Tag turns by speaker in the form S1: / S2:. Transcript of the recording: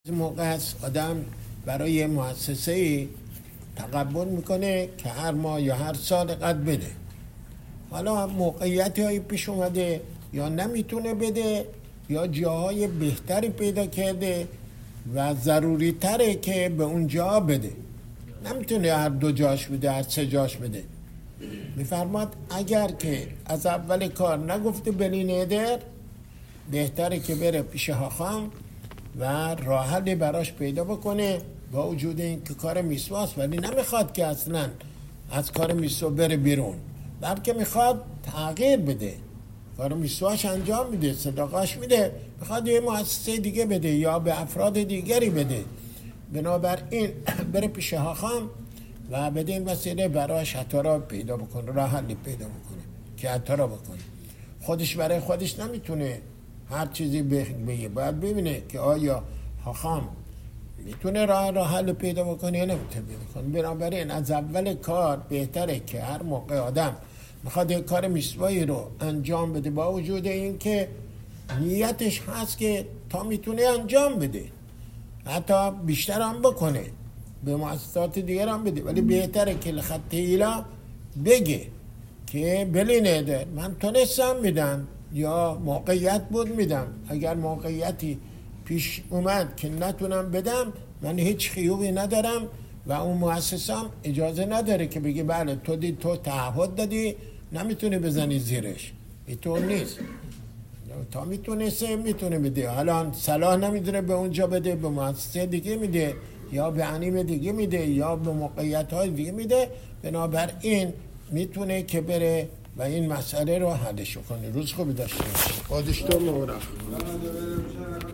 S1: موقع است آدم برای مؤسسه تقبل میکنه که هر ماه یا هر سال قد بده. حالا موقعیتی هایی پیش اومده یا نمیتونه بده یا جاهای بهتری پیدا کرده و ضروری تره که به اون جا بده، نمیتونه هر دو جاش بده، هر سه جاش بده. میفرماد اگر که از اول کار نگفته بلی نادر، بهتره که بره پیش حاخام و راه حلی براش پیدا بکنه، با وجود این که کار میسواست ولی نمیخواد که اصلا از کار میسوا بره بیرون، بلکه میخواد تغییر بده، کار میسواش انجام میده، صداقاش میده، میخواد یه مؤسسه دیگه بده یا به افراد دیگری بده. بنابراین بره پیش حاخام و بده این وسیله براش حتی پیدا بکنه، راه حلی پیدا بکنه که حتی بکنه. خودش برای خودش نمیتونه هر چیزی بگه، باید ببینه که آیا حاخام میتونه راه حل پیدا بکنه یا نمیتونه پیدا کنه. بنابراین از اول کار بهتره که هر موقع آدم میخواد یک کار میسوایی رو انجام بده، با وجود این که نیتش هست که تا میتونه انجام بده، حتی بیشتر هم بکنه، به مؤسسات دیگر هم بده، ولی بهتره که لخط ایلا بگه که بلی نادر من تونستم میدم یا موقعیت بود میدم، اگر موقعیتی پیش اومد که نتونم بدم من هیچ خیوبی ندارم و اون مؤسسم اجازه نداره که بگی بله تو تعهد دادی نمیتونی بزنی زیرش، اینطور نیست. تا میتونه بده، حالا صلاح نمیدونه به اونجا بده، به مؤسسه دیگه میده یا به عنیم دیگه میده یا به موقعیت های دیگه میده. بنابراین میتونه که بره و این مسئله رو حلش کنه. روز خوبی داشته باشه. خودش تو مبارک.